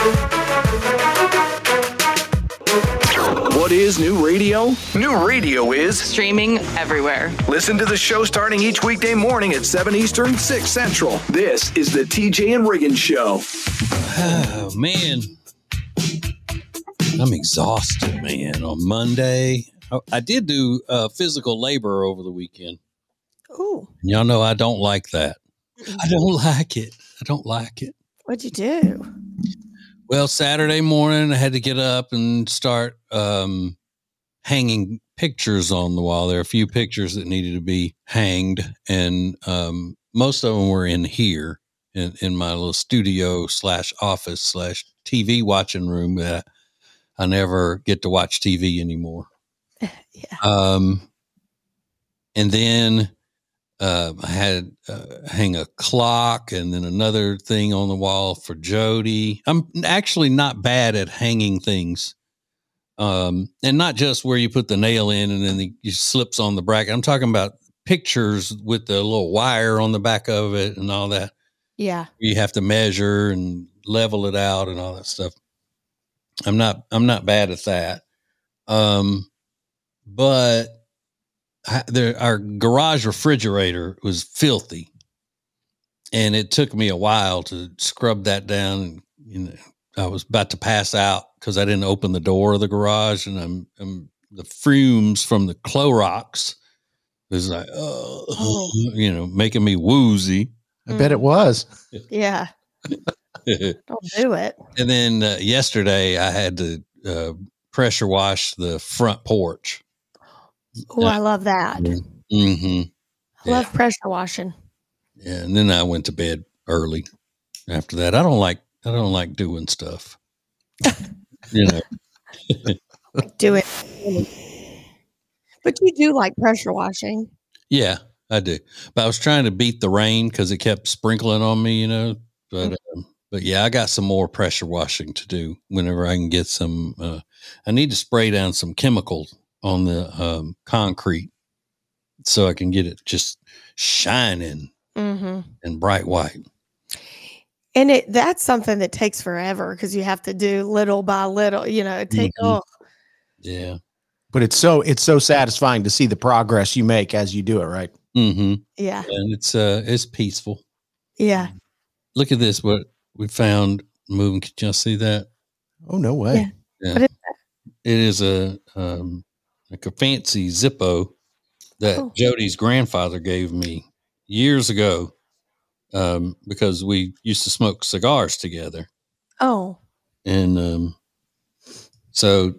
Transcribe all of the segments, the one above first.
What is new radio? New radio is streaming everywhere. Listen to the show starting each weekday morning at 7 Eastern, 6 Central. This is the TJ and Riggin Show. Oh, man. I'm exhausted, man. On Monday, I did do physical labor over the weekend. Ooh. Y'all know I don't like that. I don't like it. I don't like it. What'd you do? Well, Saturday morning, I had to get up and start hanging pictures on the wall. There are a few pictures that needed to be hanged, and most of them were in here in my little studio / office / TV watching room that I never get to watch TV anymore. Yeah. And then I had hang a clock and then another thing on the wall for Jody. I'm actually not bad at hanging things. And not just where you put the nail in and then it slips on the bracket. I'm talking about pictures with the little wire on the back of it and all that. Yeah. You have to measure and level it out and all that stuff. I'm not bad at that. But our garage refrigerator was filthy, and it took me a while to scrub that down. I was about to pass out because I didn't open the door of the garage, and the fumes from the Clorox was like, making me woozy. I bet it was. Yeah. Don't do it. And then yesterday I had to pressure wash the front porch. Oh, I love that. Mm-hmm. I love pressure washing. Yeah, and then I went to bed early. After that, I don't like doing stuff. Do it. But you do like pressure washing. Yeah, I do. But I was trying to beat the rain because it kept sprinkling on me, But yeah, I got some more pressure washing to do whenever I can get some. I need to spray down some chemicals on the concrete so I can get it just shining and bright white. And that's something that takes forever because you have to do little by little, Yeah. But it's so satisfying to see the progress you make as you do it, right? Mm-hmm. Yeah. And it's peaceful. Yeah. Look at this, what we found moving. Can y'all see that? Oh, no way. Yeah. What is that? It is like a fancy Zippo that Jody's grandfather gave me years ago because we used to smoke cigars together. Oh. And so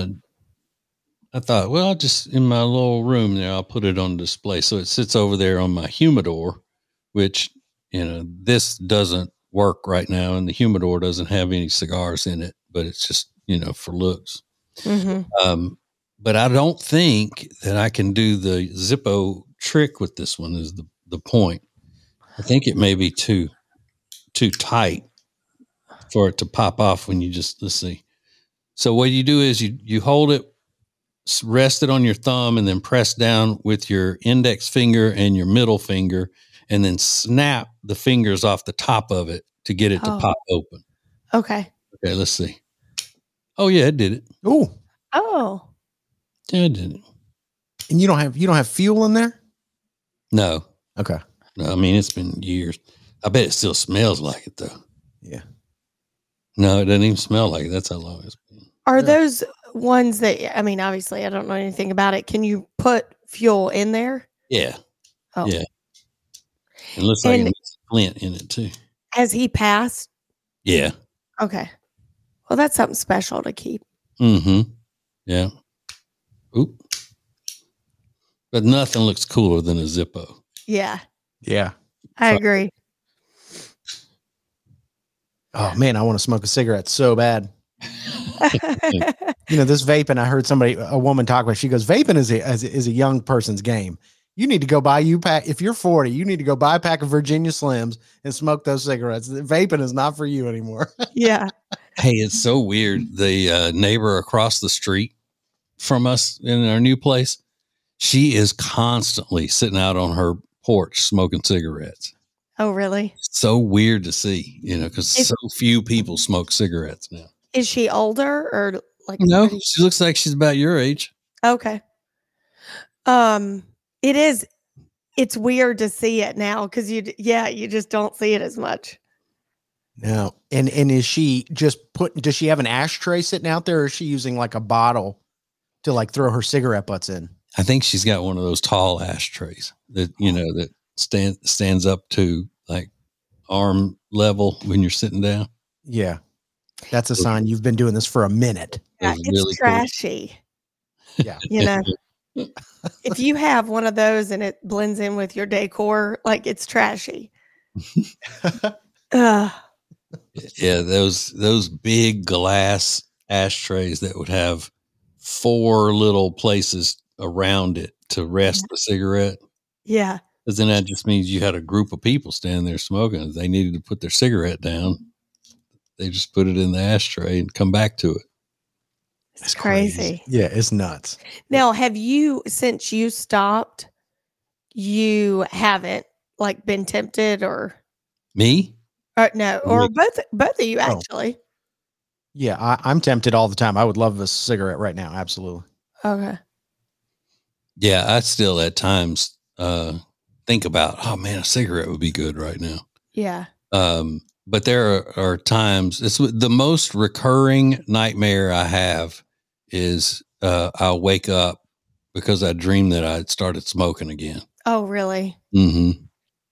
I thought, well, I'll just, in my little room there, I'll put it on display. So it sits over there on my humidor, which, this doesn't work right now. And the humidor doesn't have any cigars in it, but it's just, for looks. Mm-hmm. But I don't think that I can do the Zippo trick with this one is the point. I think it may be too tight for it to pop off when let's see. So what you do is you hold it, rest it on your thumb, and then press down with your index finger and your middle finger, and then snap the fingers off the top of it to get it to pop open. Okay, let's see. Oh yeah, it did it. Ooh. Oh. Yeah, it did it. And you don't have fuel in there? No. Okay. No, I mean, it's been years. I bet it still smells like it though. Yeah. No, it doesn't even smell like it. That's how long it's been. Are those ones that, obviously I don't know anything about it. Can you put fuel in there? Yeah. Oh. Yeah. It looks like it's flint in it too. Has he passed? Yeah. Okay. Well, that's something special to keep. Mm-hmm. Yeah. Oop. But nothing looks cooler than a Zippo. Yeah. Yeah. I agree. Oh man, I want to smoke a cigarette so bad. This vaping, I heard a woman talk about, she goes, vaping is a young person's game. You need to go buy if you're 40, you need to go buy a pack of Virginia Slims and smoke those cigarettes. Vaping is not for you anymore. Yeah. Hey, it's so weird. The neighbor across the street from us in our new place, she is constantly sitting out on her porch smoking cigarettes. Oh, really? So weird to see, because so few people smoke cigarettes now. Is she older or like? No, she looks like she's about your age. Okay. It is. It's weird to see it now because you just don't see it as much. No. And is she just does she have an ashtray sitting out there, or is she using like a bottle to like throw her cigarette butts in? I think she's got one of those tall ashtrays that, that stands up to like arm level when you're sitting down. Yeah. That's a sign you've been doing this for a minute. Yeah, it's really trashy. Cool. Yeah. If you have one of those and it blends in with your decor, like it's trashy. Yeah, those big glass ashtrays that would have 4 little places around it to rest the cigarette. Yeah. Because then that just means you had a group of people standing there smoking. If they needed to put their cigarette down, they just put it in the ashtray and come back to it. It's crazy. Yeah, it's nuts. Now, since you stopped, you haven't like been tempted or me? No, or both of you actually. Yeah, I'm tempted all the time. I would love a cigarette right now. Absolutely. Okay. Yeah, I still at times think about, oh man, a cigarette would be good right now. Yeah. But there are times, it's the most recurring nightmare I have is I'll wake up because I dream that I started smoking again. Oh, really? Mm-hmm.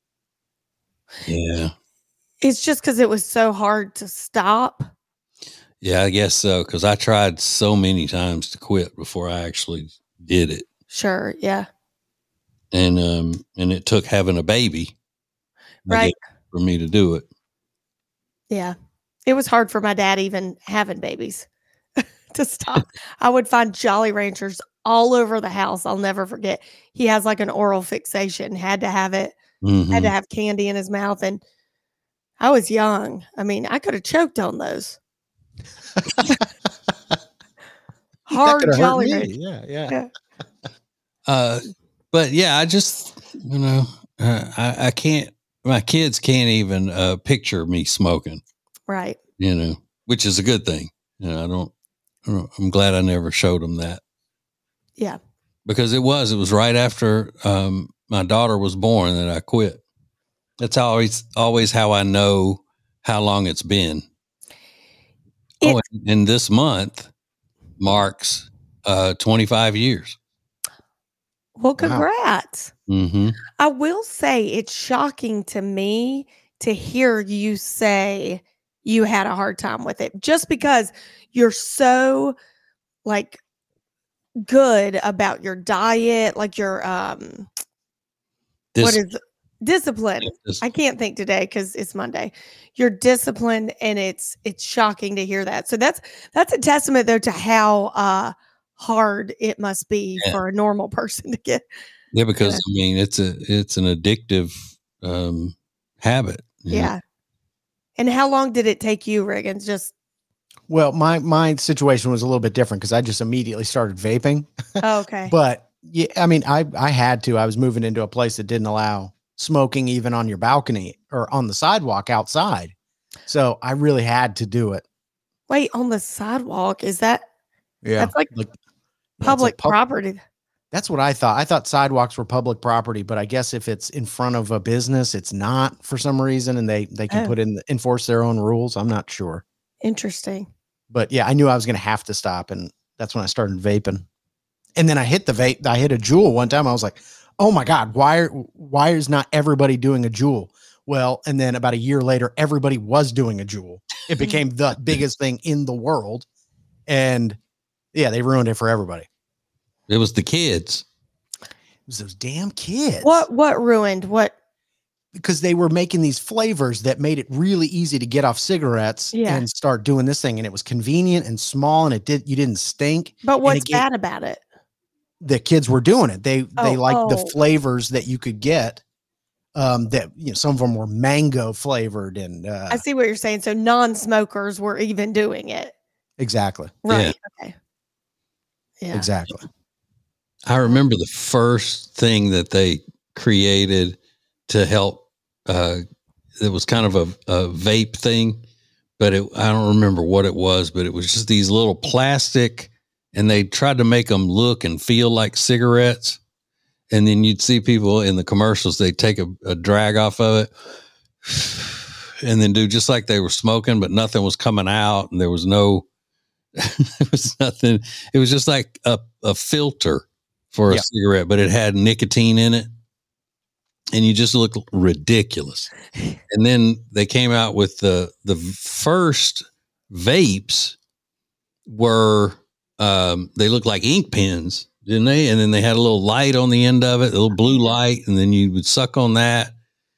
Yeah. It's just because it was so hard to stop. Yeah, I guess so. Because I tried so many times to quit before I actually did it. Sure. Yeah. And it took having a baby, right, for me to do it. Yeah, it was hard for my dad even having babies to stop. I would find Jolly Ranchers all over the house. I'll never forget. He has like an oral fixation. Had to have it. Mm-hmm. Had to have candy in his mouth, and I was young. I mean, I could have choked on those. Hard Jolly Rancher. Yeah. But yeah, I just, I can't, my kids can't even picture me smoking. Right. Which is a good thing. I'm glad I never showed them that. Yeah. Because it was right after my daughter was born that I quit. That's always how I know how long it's been. And this month marks 25 years. Well, congrats. Wow. Mm-hmm. I will say it's shocking to me to hear you say you had a hard time with it just because you're so like good about your diet, like your what is discipline? I can't think today because it's Monday. You're disciplined, and it's shocking to hear that. So that's a testament though to how hard it must be for a normal person to get. Yeah, because I mean it's an addictive habit. Yeah. And how long did it take you, Riggins? Well, my situation was a little bit different because I just immediately started vaping. Oh, okay. But yeah, I mean, I had to. I was moving into a place that didn't allow smoking even on your balcony or on the sidewalk outside. So I really had to do it. Wait, on the sidewalk? Is that? Yeah. That's like public property. That's what I thought. I thought sidewalks were public property, but I guess if it's in front of a business, it's not for some reason, and they can enforce their own rules. I'm not sure. Interesting. But yeah, I knew I was going to have to stop, and that's when I started vaping. And then I hit the vape. I hit a Juul one time. I was like, "Oh my God, why is not everybody doing a Juul?" Well, and then about a year later, everybody was doing a Juul. It became the biggest thing in the world, and yeah, they ruined it for everybody. It was the kids. It was those damn kids. What ruined what? Because they were making these flavors that made it really easy to get off cigarettes and start doing this thing. And it was convenient and small, and you didn't stink. But what's bad about it? The kids were doing it. They liked the flavors that you could get. That some of them were mango flavored, and I see what you're saying. So non-smokers were even doing it. Exactly. Right. Yeah. Okay. Yeah. Exactly. I remember the first thing that they created to help it was kind of a vape thing, but I don't remember what it was, but it was just these little plastic, and they tried to make them look and feel like cigarettes. And then you'd see people in the commercials, they take a drag off of it and then do just like they were smoking, but nothing was coming out. And there was there was nothing. It was just like a filter for a cigarette, but it had nicotine in it. And you just look ridiculous. And then they came out with the first vapes were, they looked like ink pens, didn't they? And then they had a little light on the end of it, a little blue light, and then you would suck on that.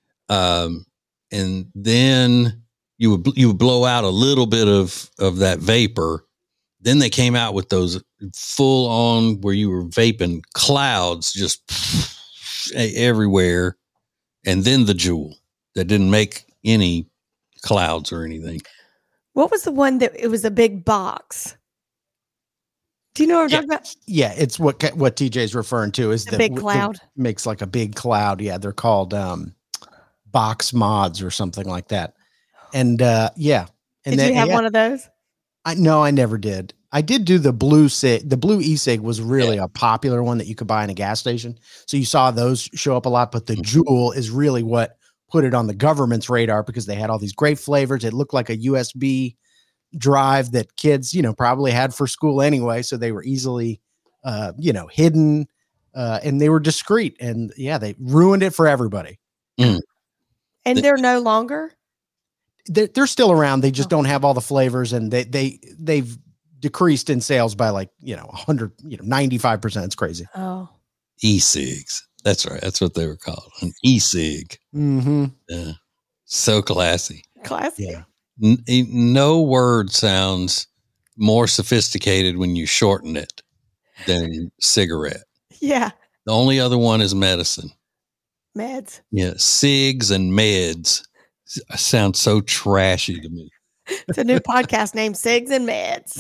And then you would blow out a little bit of that vapor. Then they came out with those full on where you were vaping clouds just everywhere. And then the Juul that didn't make any clouds or anything. What was the one that it was a big box? Do you know what I'm talking about? Yeah, it's what TJ's referring to is the big cloud. Makes like a big cloud. Yeah, they're called box mods or something like that. And yeah. And did you have one of those? No, I never did. I did do the blue cig. The blue e-cig was really a popular one that you could buy in a gas station. So you saw those show up a lot, but the Juul is really what put it on the government's radar because they had all these great flavors. It looked like a USB drive that kids, probably had for school anyway. So they were easily, hidden, and they were discreet, and they ruined it for everybody. Mm. And they're no longer. They're still around. They just don't have all the flavors, and they've decreased in sales by 100, 95%. It's crazy. Oh, e-cigs. That's right. That's what they were called. An e-cig. Mm-hmm. Yeah. So classy. Classy. Yeah. No word sounds more sophisticated when you shorten it than cigarette. Yeah. The only other one is medicine. Meds. Yeah. Cigs and meds sound so trashy to me. It's a new podcast named Cigs and Meds.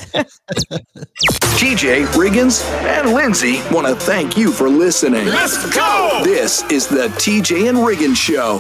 TJ, Riggins, and Lindsay want to thank you for listening. Let's go! This is the TJ and Riggins Show.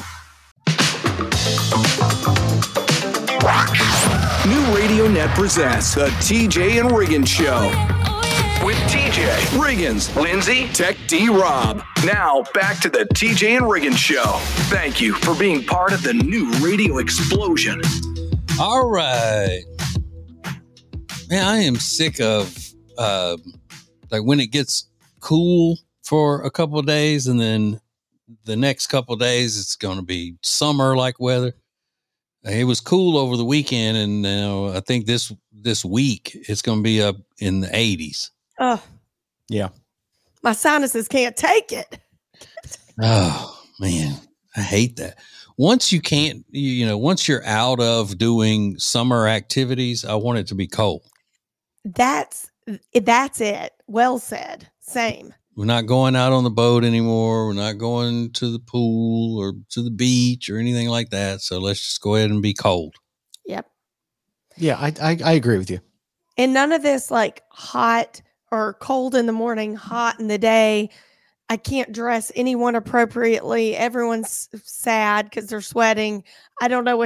New Radio Net presents the TJ and Riggins Show. With TJ, Riggins, Lindsay, Tech D Rob. Now back to the TJ and Riggins Show. Thank you for being part of the new radio explosion. All right. Man, I am sick of when it gets cool for a couple of days and then the next couple of days it's going to be summer like weather. It was cool over the weekend, and I think this week it's going to be up in the 80s. Oh, yeah. My sinuses can't take it. Oh man, I hate that. Once you can't, once you're out of doing summer activities, I want it to be cold. That's it. Well said. Same. We're not going out on the boat anymore. We're not going to the pool or to the beach or anything like that. So let's just go ahead and be cold. Yep. Yeah, I agree with you. And none of this like hot or cold in the morning, hot in the day. I can't dress anyone appropriately. Everyone's sad because they're sweating. I don't know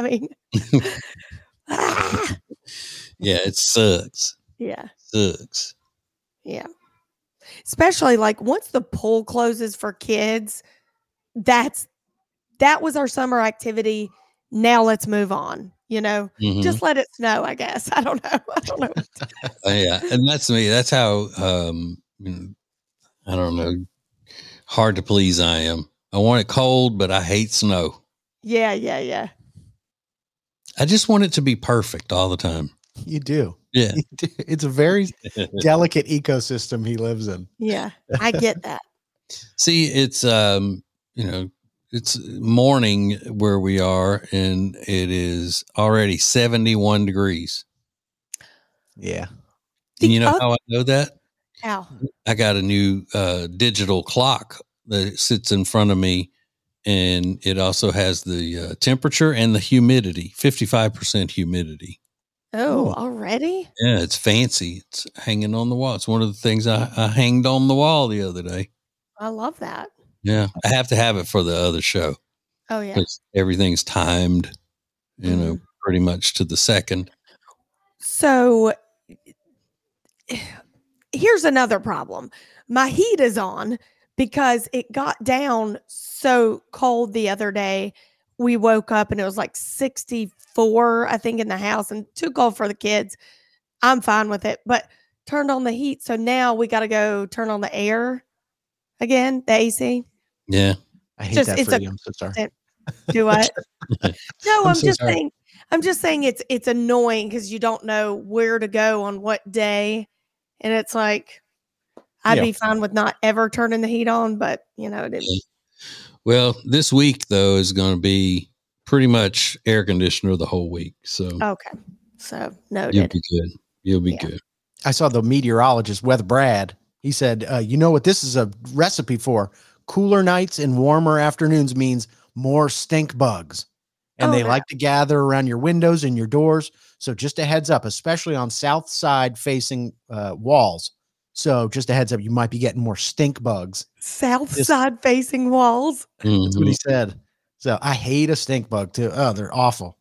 Yeah, it sucks. Yeah. Sucks. Yeah. Especially like once the pool closes for kids, that was our summer activity. Now let's move on. Just let it snow, I guess. I don't know. Yeah. And that's me. That's how, I don't know, hard to please I am. I want it cold, but I hate snow. Yeah. I just want it to be perfect all the time. You do. Yeah. It's a very delicate ecosystem he lives in. Yeah, I get that. See, it's, it's morning where we are, and it is already 71 degrees. Yeah. And you know how I know that? How? I got a new digital clock that sits in front of me, and it also has the temperature and the humidity, 55% humidity. Oh, already? Yeah, it's fancy. It's hanging on the wall. It's one of the things I hanged on the wall the other day. I love that. Yeah, I have to have it for the other show. Oh, yeah. 'Cause everything's timed, pretty much to the second. So here's another problem. My heat is on because it got down so cold the other day. We woke up and it was like 64, I think, in the house, and too cold for the kids. I'm fine with it, but turned on the heat. So now we got to go turn on the air again, the AC. Yeah. I hate that for you. I'm so sorry. Do what? No, I'm so just sorry. saying. I'm just saying it's annoying because you don't know where to go on what day, and it's like I'd be fine with not ever turning the heat on, but it didn't. Well, this week though is going to be pretty much air conditioner the whole week. So Okay, so noted. you'll be good. You'll be good. I saw the meteorologist, Weather Brad. He said, you know what this is a recipe for? Cooler nights and warmer afternoons means more stink bugs. And they like to gather around your windows and your doors. So just a heads up, especially on south side facing walls. So just a heads up, you might be getting more stink bugs. South side facing walls. That's what he said. So I hate a stink bug too. Oh, they're awful.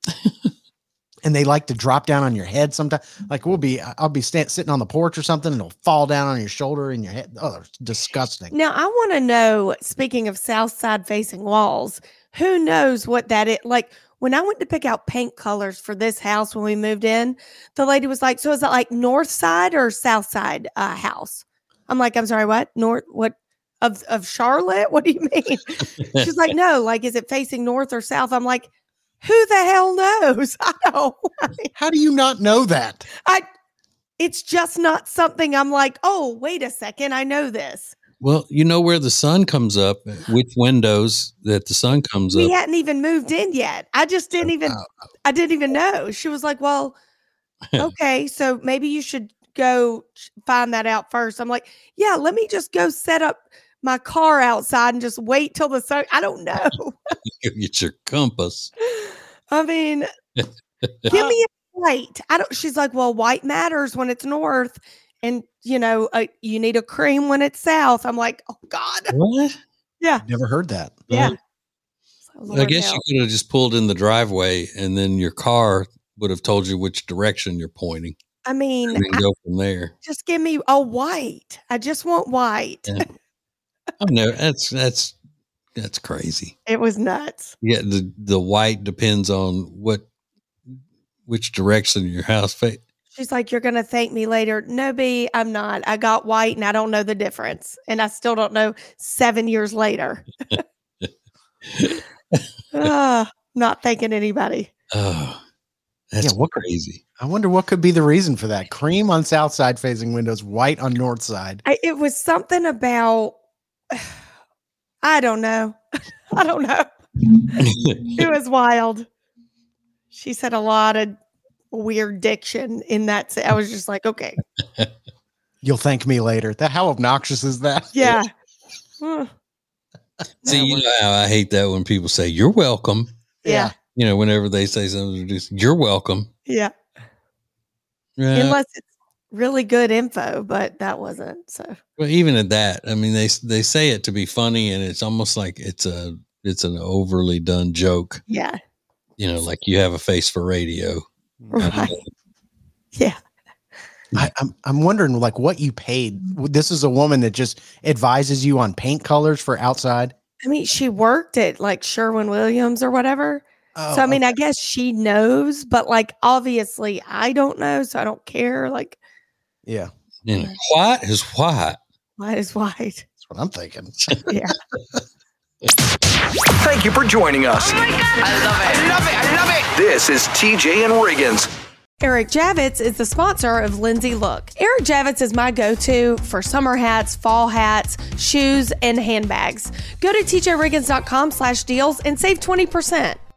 And they like to drop down on your head sometimes. Like I'll be sitting on the porch or something, and it'll fall down on your shoulder and your head. Oh, they're disgusting. Now I want to know, speaking of south side facing walls, who knows what that is? Like when I went to pick out paint colors for this house when we moved in, the lady was like, so is it like north side or south side house? I'm like, I'm sorry, what? North, what of Charlotte? What do you mean? She's like, no, like, is it facing north or south? I'm like, who the hell knows? I don't. How do you not know that? It's just not something I'm like, oh, wait a second, I know this. Well, you know where the sun comes up, which windows that the sun comes up. We hadn't even moved in yet. I just didn't even know. She was like, well, okay, so maybe you should go find that out first. I'm like, yeah, let me just go set up my car outside and just wait till the sun. I don't know. Get your compass. I mean, give me a white. She's like, well, white matters when it's north. And, you need a cream when it's south. I'm like, oh, God. What? Yeah. Never heard that. Yeah. I guess you could have just pulled in the driveway and then your car would have told you which direction you're pointing. I mean, go from there. Just give me a white. I just want white. Yeah. Oh, no, that's crazy. It was nuts. Yeah. The white depends on which direction your house faces. She's like, you're going to thank me later. No, B, I'm not. I got white and I don't know the difference. And I still don't know 7 years later. Not thanking anybody. Oh, that's crazy. I wonder what could be the reason for that. Cream on south side facing windows, white on north side. It was something about, I don't know. I don't know. It was wild. She said a lot of weird diction in that. I was just like, okay. You'll thank me later. How obnoxious is that? Yeah. See, you know how I hate that when people say, you're welcome. Yeah. Whenever they say something, you're welcome. Yeah. Unless it's really good info, but that wasn't. So. Well, even at that, I mean, they say it to be funny, and it's almost like it's an overly done joke. Yeah. Like you have a face for radio. Right. Yeah. I'm wondering like what you paid. This is a woman that just advises you on paint colors for outside. I mean, she worked at like Sherwin-Williams or whatever. Oh, so, I mean, I guess she knows, but like, obviously I don't know. So I don't care. Like, yeah. White is white. White is white. That's what I'm thinking. Yeah. Thank you for joining us. Oh my God. I love it. This is TJ and Riggins. Eric Javits is the sponsor of Lindsay Look. Eric Javits is my go-to for summer hats, fall hats, shoes, and handbags. Go to tjriggins.com/deals and save 20%.